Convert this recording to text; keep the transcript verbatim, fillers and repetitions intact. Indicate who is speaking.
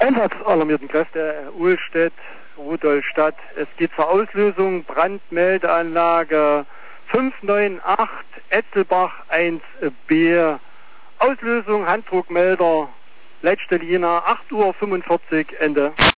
Speaker 1: Einsatzalarmierten Kräfte, Uhlstedt, Rudolstadt. Es geht zur Auslösung, Brandmeldeanlage fünf neun acht, Etzelbach eins B. Auslösung, Handdruckmelder, Leitstelle Jena, acht Uhr fünfundvierzig, Ende.